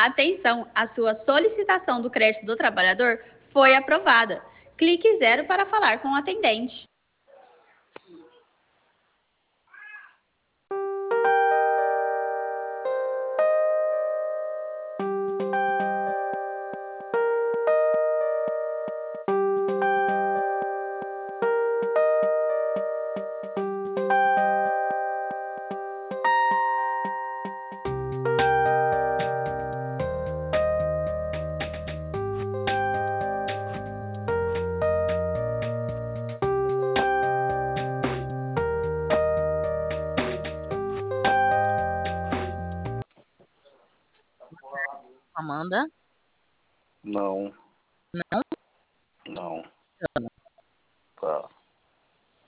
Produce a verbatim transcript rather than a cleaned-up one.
Atenção, a sua solicitação do crédito do trabalhador foi aprovada. Clique zero para falar com o atendente. Amanda? Não. Não? Não. Não. Tá.